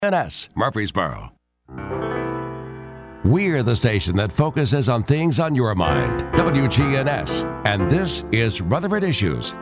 WGNS Murfreesboro. We're the station that focuses on things on your mind. WGNS. And this is Rutherford Issues.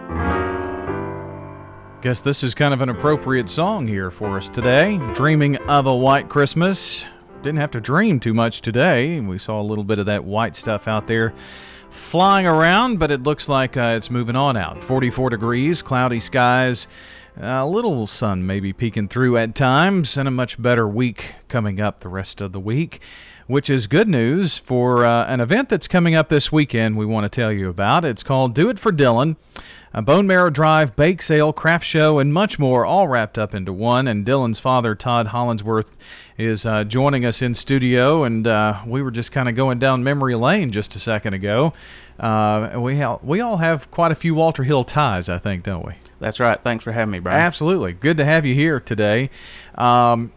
Guess this is kind of an appropriate song here for us today. Dreaming of a White Christmas. Didn't have to dream too much today. We saw a little bit of that white stuff out there flying around, but it looks like it's moving on out. 44 degrees, cloudy skies, a little sun maybe peeking through at times, and a much better week coming up the rest of the week, which is good news for an event that's coming up this weekend we want to tell you about. It's called Do It for Dylan, a bone marrow drive, bake sale, craft show, and much more, all wrapped up into one. And Dylan's father, Todd Hollingsworth, is joining us in studio, and we were just kind of going down memory lane just a second ago. We all have quite a few Walter Hill ties, I think, don't we? That's right. Thanks for having me, Brian. Absolutely. Good to have you here today. The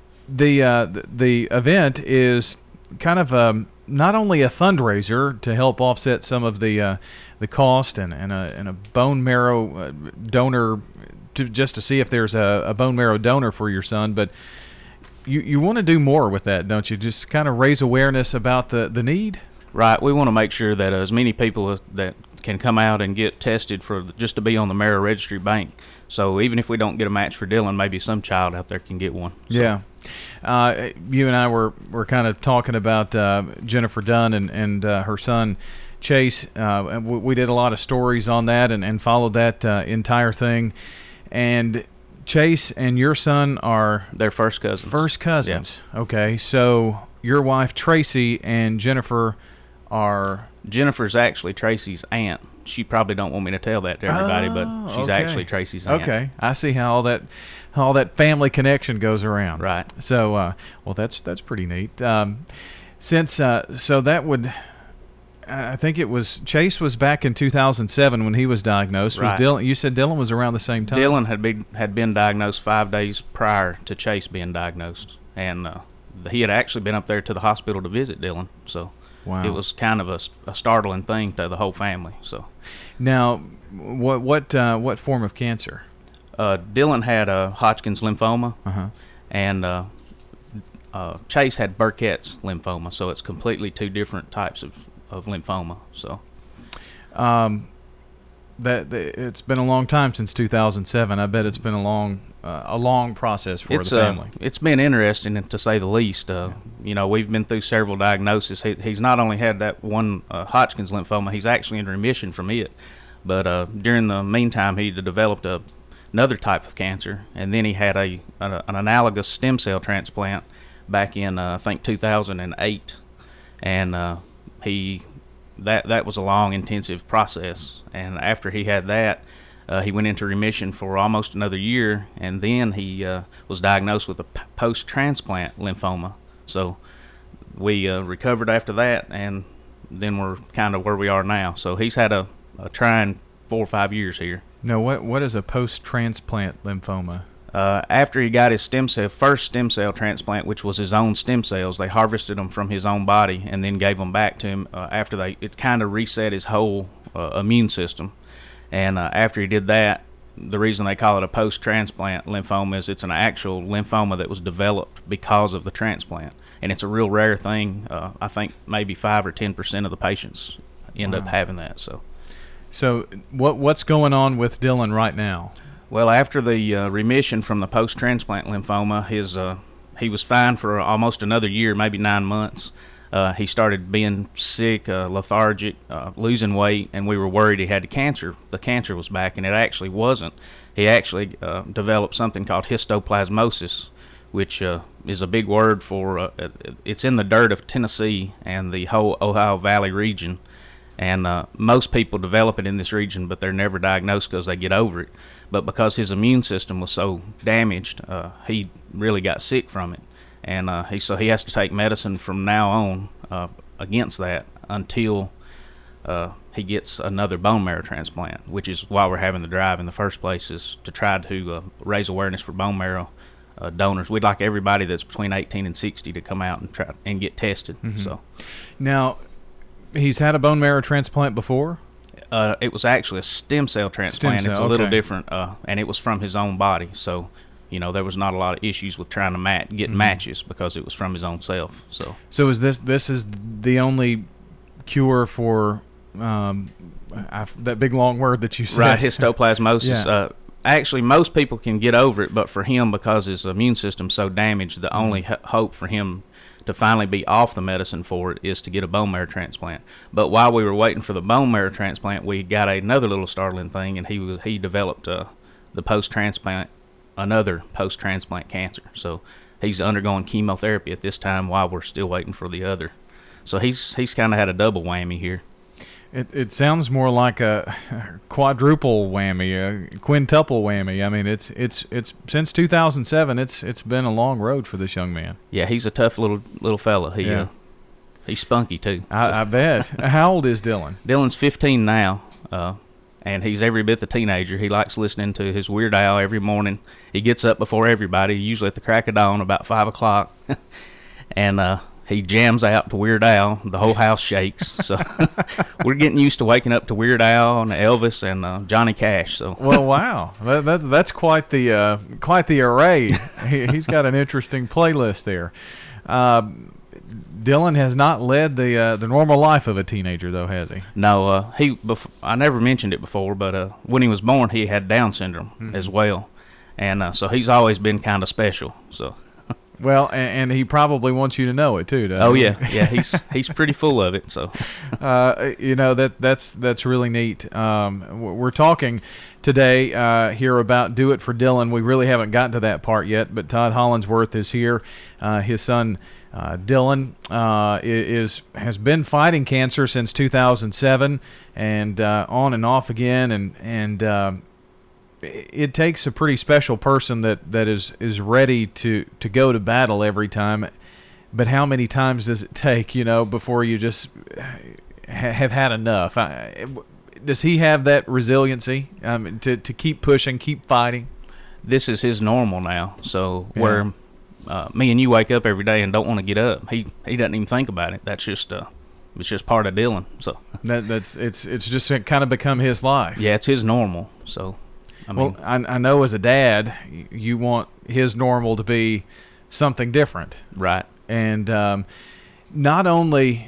event is kind of not only a fundraiser to help offset some of the cost and a bone marrow donor just to see if there's a bone marrow donor for your son, but you want to do more with that, don't you? Just kind of raise awareness about the need? Right. We want to make sure that as many people that can come out and get tested for just to be on the Marrow Registry Bank. So even if we don't get a match for Dylan, maybe some child out there can get one. So. Yeah. You and I were kind of talking about Jennifer Dunn and her son Chase. We did a lot of stories on that and followed that entire thing. And Chase and your son are... They're first cousins. First cousins. Yeah. Okay. So your wife Tracy and Jennifer are... Jennifer's actually Tracy's aunt. She probably don't want me to tell that to everybody, but she's actually Tracy's aunt. Okay. I see how all that family connection goes around. Right. So, well, that's pretty neat. So that would... I think it was Chase was back in 2007 when he was diagnosed. Right. Was Dylan? You said Dylan was around the same time. Dylan had been diagnosed 5 days prior to Chase being diagnosed, and he had actually been up there to the hospital to visit Dylan. So it was kind of a startling thing to the whole family. So now, what form of cancer? Dylan had a Hodgkin's lymphoma, and Chase had Burkitt's lymphoma. So it's completely two different types of lymphoma. So it's been a long time since 2007. I bet it's been a long process for the family. It's been interesting, to say the least. We've been through several diagnoses. He's not only had that one Hodgkin's lymphoma, he's actually in remission from it. But during the meantime, he developed another type of cancer, and then he had an analogous stem cell transplant back in I think 2008, and that was a long, intensive process. And after he had that, he went into remission for almost another year, and then he was diagnosed with a post-transplant lymphoma. So we recovered after that, and then we're kind of where we are now. So he's had a trying 4 or 5 years here. Now, what is a post-transplant lymphoma? After he got his first stem cell transplant, which was his own stem cells, they harvested them from his own body and then gave them back to him after it kind of reset his whole immune system. And after he did that, the reason they call it a post-transplant lymphoma is it's an actual lymphoma that was developed because of the transplant. And it's a real rare thing. I think maybe 5 or 10% of the patients end up having that. So what's going on with Dylan right now? Well, after the remission from the post-transplant lymphoma, he was fine for almost another year, maybe 9 months. He started being sick, lethargic, losing weight, and we were worried he had cancer. The cancer was back, and it actually wasn't. He actually developed something called histoplasmosis, which is a big word for it's in the dirt of Tennessee and the whole Ohio Valley region. And most people develop it in this region, but they're never diagnosed because they get over it. But because his immune system was so damaged, he really got sick from it. And he has to take medicine from now on against that until he gets another bone marrow transplant, which is why we're having the drive in the first place, is to try to raise awareness for bone marrow donors. We'd like everybody that's between 18 and 60 to come out and try and get tested. Mm-hmm. So now, he's had a bone marrow transplant before? It was actually a stem cell transplant. It's a little different, and it was from his own body. So, There was not a lot of issues with trying to get matches because it was from his own self. So is this is the only cure for that big long word that you said? Right, histoplasmosis. Yeah. Actually, most people can get over it, but for him, because his immune system's so damaged, the only hope for him to finally be off the medicine for it is to get a bone marrow transplant. But while we were waiting for the bone marrow transplant, we got another little startling thing, and he developed another post-transplant cancer. So he's undergoing chemotherapy at this time while we're still waiting for the other. So he's kind of had a double whammy here. It sounds more like a quadruple whammy, a quintuple whammy. I mean, it's since 2007. It's been a long road for this young man. Yeah, he's a tough little fella. He's spunky too. I bet. How old is Dylan? Dylan's 15 now, and he's every bit the teenager. He likes listening to his Weird Al every morning. He gets up before everybody, usually at the crack of dawn, about 5 o'clock, and he jams out to Weird Al. The whole house shakes. So we're getting used to waking up to Weird Al and Elvis and Johnny Cash. So well, wow, that's quite the array. He's got an interesting playlist there. Dylan has not led the normal life of a teenager, though, has he? No, I never mentioned it before, but when he was born, he had Down syndrome as well, and so he's always been kind of special. So. Well, and he probably wants you to know it too, doesn't he? Yeah, he's pretty full of it. So, that's really neat. We're talking today here about Do It for Dylan. We really haven't gotten to that part yet, but Todd Hollingsworth is here. His son Dylan has been fighting cancer since 2007, and on and off again, and it takes a pretty special person that is ready to go to battle every time. But how many times does it take, before you just have had enough? Does he have that resiliency to keep pushing, keep fighting? This is his normal now. So where me and you wake up every day and don't want to get up, he doesn't even think about it. That's just it's just part of Dylan. So it's just kind of become his life. Yeah, it's his normal. So. I know as a dad, you want his normal to be something different. Right. And not only,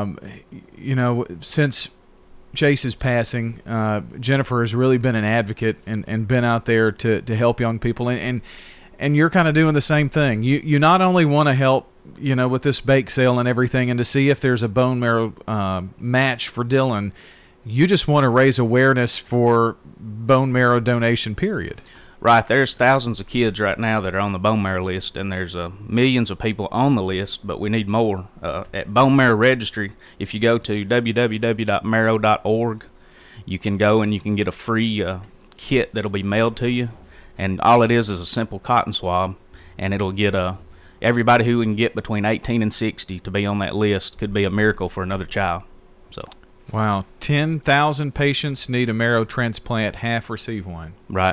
since Chase's passing, Jennifer has really been an advocate and been out there to help young people. And you're kind of doing the same thing. You not only want to help, with this bake sale and everything and to see if there's a bone marrow match for Dylan, you just want to raise awareness for bone marrow donation, period. Right. There's thousands of kids right now that are on the bone marrow list, and there's millions of people on the list, but we need more. At Bone Marrow Registry, if you go to www.marrow.org, you can go and you can get a free kit that'll be mailed to you, and all it is a simple cotton swab, and it'll get everybody who can get between 18 and 60 to be on that list could be a miracle for another child. So. Wow, 10,000 patients need a marrow transplant, half receive one. Right.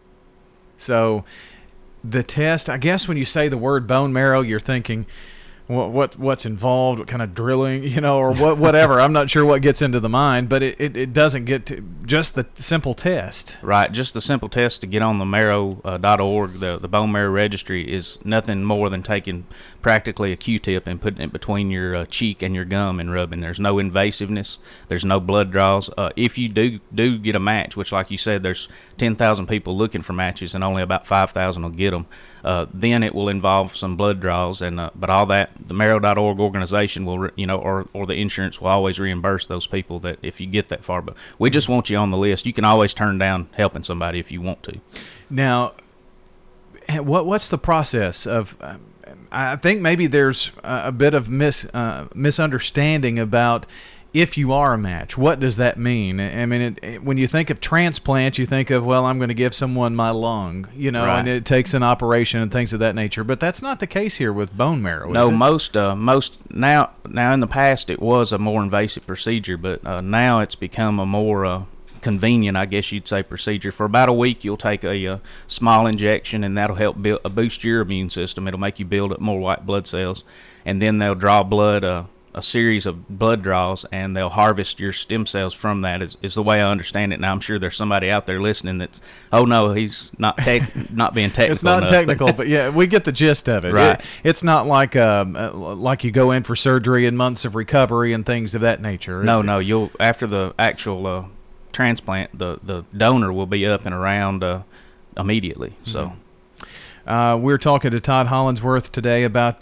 So the test, I guess when you say the word bone marrow, you're thinking what's involved, what kind of drilling, or whatever. I'm not sure what gets into the mind, but it doesn't get to just the simple test. Right, just the simple test to get on the marrow.org, the Bone Marrow Registry, is nothing more than taking practically a Q-tip and putting it between your cheek and your gum and rubbing. There's no invasiveness. There's no blood draws. If you do get a match, which like you said, there's 10,000 people looking for matches and only about 5,000 will get them, then it will involve some blood draws, but all that, the marrow.org organization will, or the insurance will always reimburse those people that if you get that far. But we just want you on the list. You can always turn down helping somebody if you want to. Now, what's the process of? I think maybe there's a bit of misunderstanding about if you are a match. What does that mean? I mean, when you think of transplant, you think of, well, I'm going to give someone my lung, right. And it takes an operation and things of that nature. But that's not the case here with bone marrow. No, is it? most now in the past it was a more invasive procedure, but now it's become a more convenient, I guess you'd say, procedure. For about a week, you'll take a small injection, and that'll help boost your immune system. It'll make you build up more white blood cells, and then they'll draw blood a series of blood draws, and they'll harvest your stem cells from that. Is the way I understand it. Now I'm sure there's somebody out there listening that's, oh no, he's not not being technical. It's not enough, technical, but yeah, we get the gist of it. Right. It's not like you go in for surgery and months of recovery and things of that nature. No, you'll after the actual transplant, the donor will be up and around immediately. So. We're talking to Todd Hollingsworth today about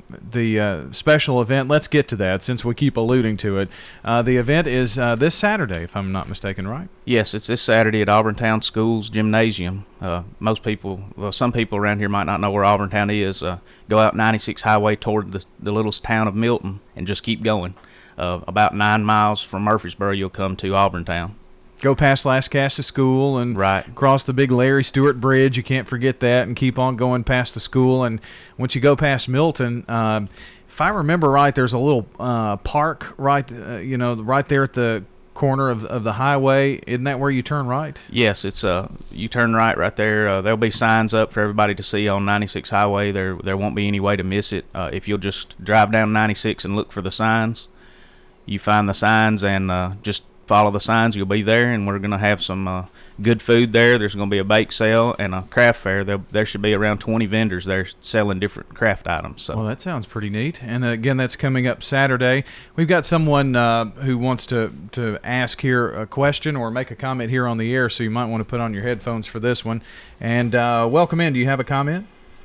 the special event. Let's get to that since we keep alluding to it. The event is this Saturday, if I'm not mistaken, right? Yes, it's this Saturday at Auburntown School's gymnasium. Some people around here might not know where Auburntown is. Go out 96 Highway toward the little town of Milton and just keep going. About 9 miles from Murfreesboro, you'll come to Auburntown. Go past Lascassa School and cross the big Larry Stewart Bridge. You can't forget that, and keep on going past the school. And once you go past Milton, if I remember right, there's a little park right there at the corner of the highway. Isn't that where you turn right? Yes, it's you turn right there. There'll be signs up for everybody to see on 96 Highway. There won't be any way to miss it. If you'll just drive down 96 and look for the signs, you find the signs and just follow the signs, you'll be there, and we're going to have some good food there. There's going to be a bake sale and a craft fair. There should be around 20 vendors there selling different craft items. So. Well, that sounds pretty neat. And again, that's coming up Saturday. We've got someone who wants to ask here a question or make a comment here on the air, so you might want to put on your headphones for this one. And welcome in. Do you have a comment?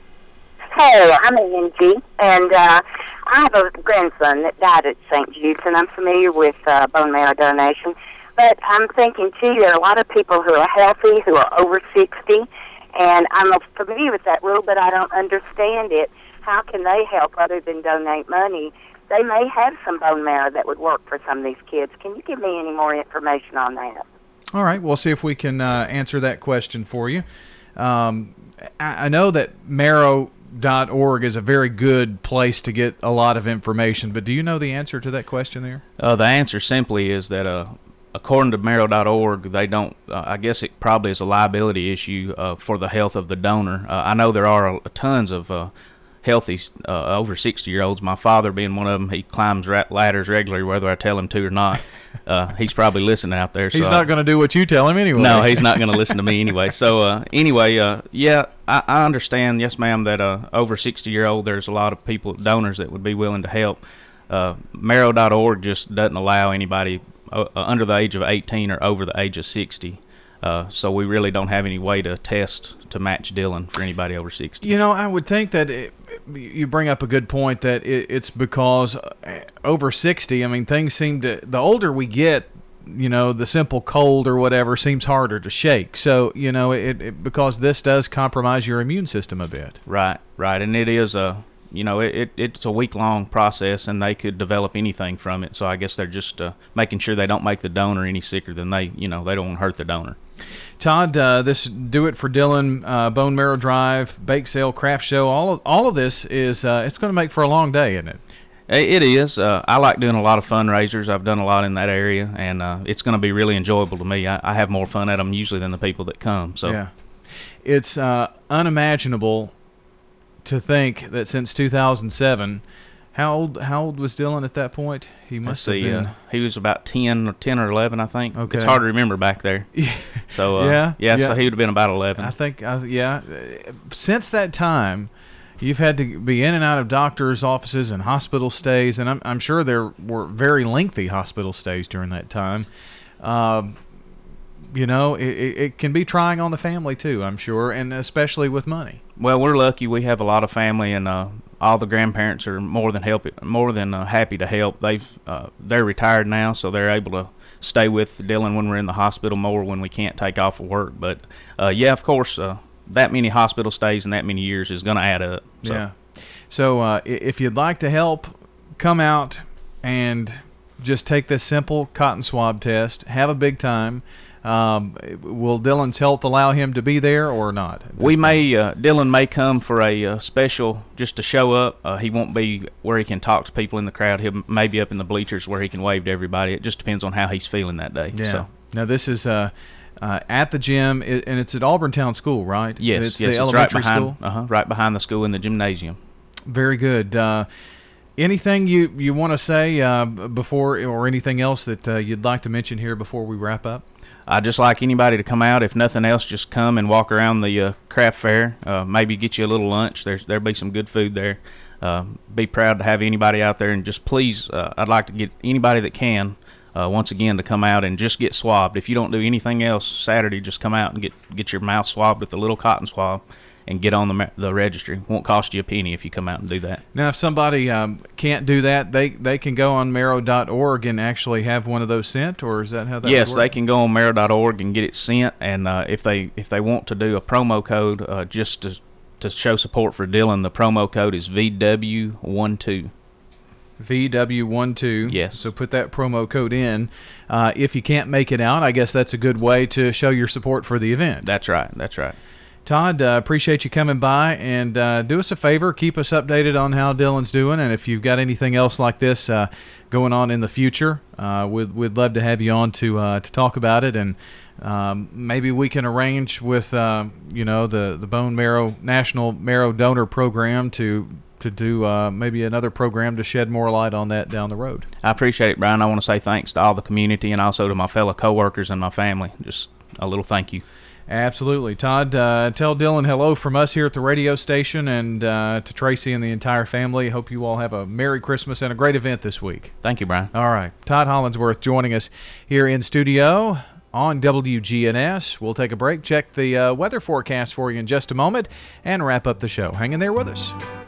Hey, I'm Angie, and I have a grandson that died at St. Jude's, and I'm familiar with bone marrow donation. But I'm thinking, too, there are a lot of people who are healthy, who are over 60, and I'm familiar with that rule, but I don't understand it. How can they help other than donate money? They may have some bone marrow that would work for some of these kids. Can you give me any more information on that? All right, we'll see if we can answer that question for you. I know that marrow.org is a very good place to get a lot of information, but do you know the answer to that question there? The answer simply is that according to marrow.org, they don't, I guess it probably is a liability issue for the health of the donor. I know there are tons of healthy over 60-year-olds. My father being one of them, he climbs ladders regularly whether I tell him to or not. He's probably listening out there. So he's not going to do what you tell him anyway. No, he's not going to listen to me anyway. So yeah, I understand, yes ma'am, that over 60-year-old, there's a lot of donors that would be willing to help. Marrow.org just doesn't allow anybody under the age of 18 or over the age of 60. So we really don't have any way to test to match Dylan for anybody over 60. You know, I would think that you bring up a good point that it's because over 60, I mean, things seem to, the older we get, you know, the simple cold or whatever seems harder to shake. So, you know, because this does compromise your immune system a bit. Right. And it is it's a week-long process, and they could develop anything from it. So I guess they're just making sure they don't make the donor any sicker than they don't want to hurt the donor. Todd, this Do It for Dylan Bone Marrow Drive, Bake Sale, Craft Show, all of this is it's going to make for a long day, isn't it? It is. I like doing a lot of fundraisers. I've done a lot in that area, and it's going to be really enjoyable to me. I have more fun at them usually than the people that come. So yeah, it's unimaginable to think that since 2007, how old was Dylan at that point? He must have been. He was about 10 or 11, I think. Okay. It's hard to remember back there. So yeah. So he would have been about 11. I think. Since that time, you've had to be in and out of doctors' offices and hospital stays, and I'm sure there were very lengthy hospital stays during that time. It can be trying on the family too, I'm sure, and especially with money. Well, we're lucky. We have a lot of family, and all the grandparents are more than happy to help. They're retired now, so they're able to stay with Dylan when we're in the hospital more when we can't take off of work. But of course, that many hospital stays and that many years is going to add up. So. Yeah. So if you'd like to help, come out and just take this simple cotton swab test. Have a big time. Will Dylan's health allow him to be there or not? Dylan may come for a special just to show up. He won't be where he can talk to people in the crowd. He'll maybe up in the bleachers where he can wave to everybody. It just depends on how he's feeling that day. Yeah. So. Now this is at the gym, and it's at Auburntown School, right? Yes. The elementary school? Right behind the school in the gymnasium. Very good. Anything you want to say before, or anything else that you'd like to mention here before we wrap up? I'd just like anybody to come out. If nothing else, just come and walk around the craft fair. Maybe get you a little lunch. There'll be some good food there. Be proud to have anybody out there, and just please, I'd like to get anybody that can, once again, to come out and just get swabbed. If you don't do anything else Saturday, just come out and get your mouth swabbed with a little cotton swab and get on the registry. Won't cost you a penny if you come out and do that. Now, if somebody can't do that, they can go on Marrow.org and actually have one of those sent, or is that how that Yes, would work? they can go on Marrow.org and get it sent, and if they want to do a promo code just to show support for Dylan, the promo code is VW12. VW12. Yes. So put that promo code in. If you can't make it out, I guess that's a good way to show your support for the event. That's right. Todd, appreciate you coming by, and do us a favor, keep us updated on how Dylan's doing, and if you've got anything else like this going on in the future, we'd love to have you on to talk about it, and maybe we can arrange with the Bone Marrow National Marrow Donor Program to do maybe another program to shed more light on that down the road. I appreciate it, Brian. I want to say thanks to all the community and also to my fellow coworkers and my family. Just a little thank you. Absolutely. Todd, tell Dylan hello from us here at the radio station, and to Tracy and the entire family. Hope you all have a Merry Christmas and a great event this week. Thank you, Brian. All right. Todd Hollinsworth joining us here in studio on WGNS. We'll take a break, check the weather forecast for you in just a moment, and wrap up the show. Hang in there with us.